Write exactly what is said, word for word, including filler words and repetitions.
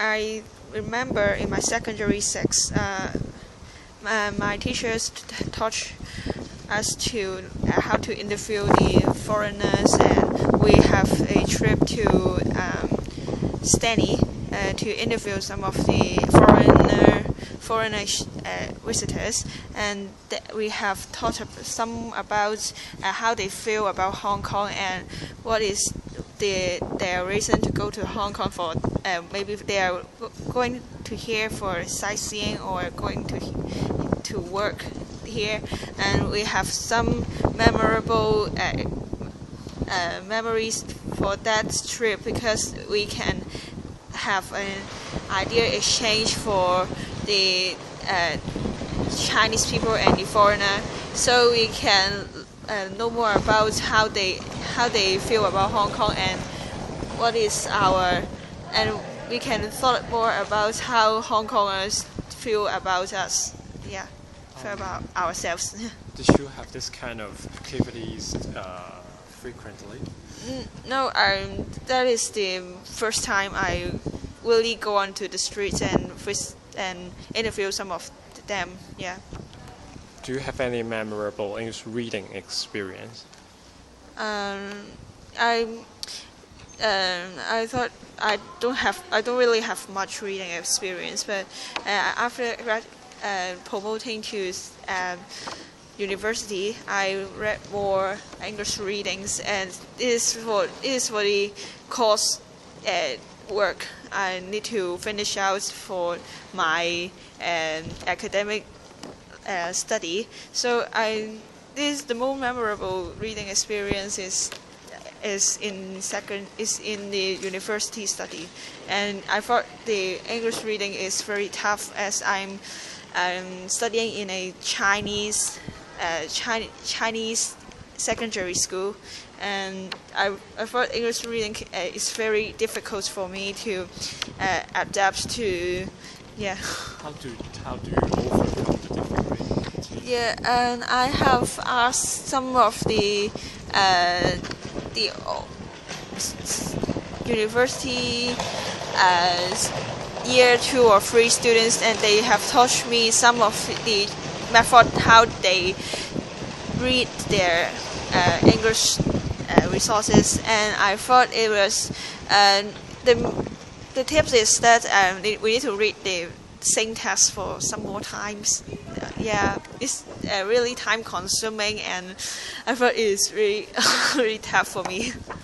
I remember in my secondary six, uh, my, my teachers taught us to uh, how to interview the foreigners, and we have a trip to um, Stanley uh, to interview some of the foreigner foreigner uh, visitors, and we have taught some about uh, how they feel about Hong Kong and what is the, their reason to go to Hong Kong for. Uh, maybe they are going to here for sightseeing or going to to work here, and we have some memorable uh, uh, memories for that trip because we can have an idea exchange for the uh, Chinese people and the foreigner, so we can uh, know more about how they how they feel about Hong Kong and what is our, and we can thought more about how Hong Kongers feel about us. Yeah, feel about ourselves. Did you have this kind of activities uh, frequently? No, um, that is the first time I really go onto the streets and visit and interview some of them. Yeah. Do you have any memorable English reading experience? Um, I um, I thought I don't have I don't really have much reading experience, but uh, after grad, uh, promoting to um, university, I read more English readings, and it is for it is for the course uh, work I need to finish out for my um, academic uh, study. So I this is the most memorable reading experience is is in second is in the university study, and I thought the English reading is very tough as I'm um, studying in a Chinese uh, Chinese Chinese secondary school, and I, I thought English reading uh, is very difficult for me to uh, adapt to. Yeah. How do how do you overcome the difficulty? Yeah, and I have asked some of the uh, the uh, university uh, year two or three students, and they have taught me some of the method how they read their uh, English uh, resources, and I thought it was uh, the the tips is that um, we need to read the same text for some more times. Uh, yeah, it's uh, really time consuming, and I thought it's really really tough for me.